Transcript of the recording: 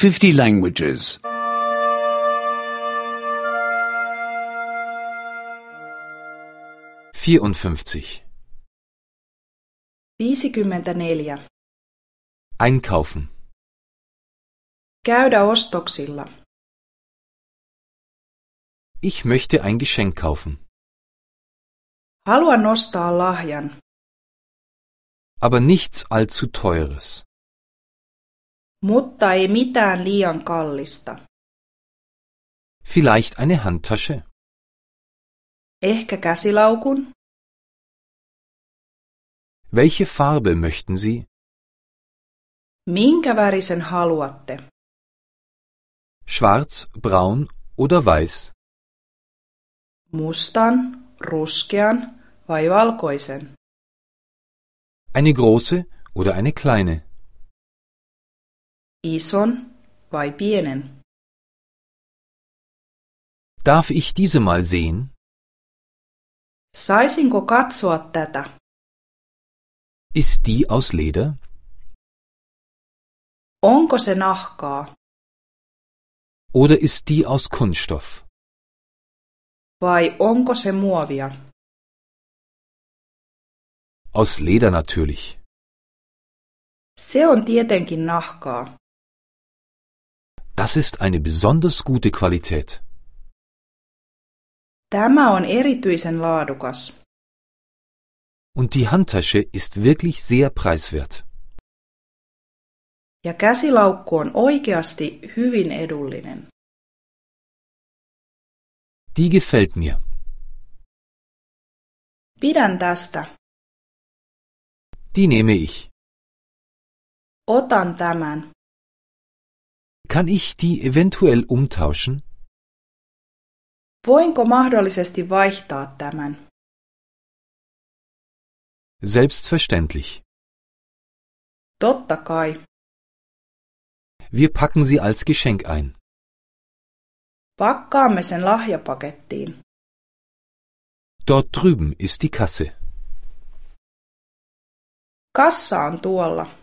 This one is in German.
50 languages. 54. 54. Einkaufen. Käydä ostoksilla. Ich möchte ein Geschenk kaufen. Haluan ostaa lahjan. Aber nichts allzu teures. Mutta ei mitään liian kallista. Vielleicht eine Handtasche? Ehkä käsilaukun? Welche Farbe möchten Sie? Minkä värisen haluatte? Schwarz, braun oder weiß? Mustan, ruskean vai valkoisen? Eine große oder eine kleine? Ison vai pienen? Darf ich diese mal sehen? Saisinko katsoa tätä? Ist die aus Leder? Onko se nahkaa? Oder ist die aus Kunststoff? Vai onko se muovia? Aus Leder natürlich. Se on tietenkin nahkaa. Das ist eine besonders gute Qualität. Tämä on erityisen laadukas. Und die Handtasche ist wirklich sehr preiswert. Ja käsilaukku on oikeasti hyvin edullinen. Die gefällt mir. Pidän tästä. Die nehme ich. Otan tämän. Kann ich die eventuell umtauschen? Voinko mahdollisesti vaihtaa tämän? Selbstverständlich. Totta kai. Wir packen sie als Geschenk ein. Pakkaamme sen lahjapakettiin. Dort drüben ist die Kasse. Kassa on tuolla.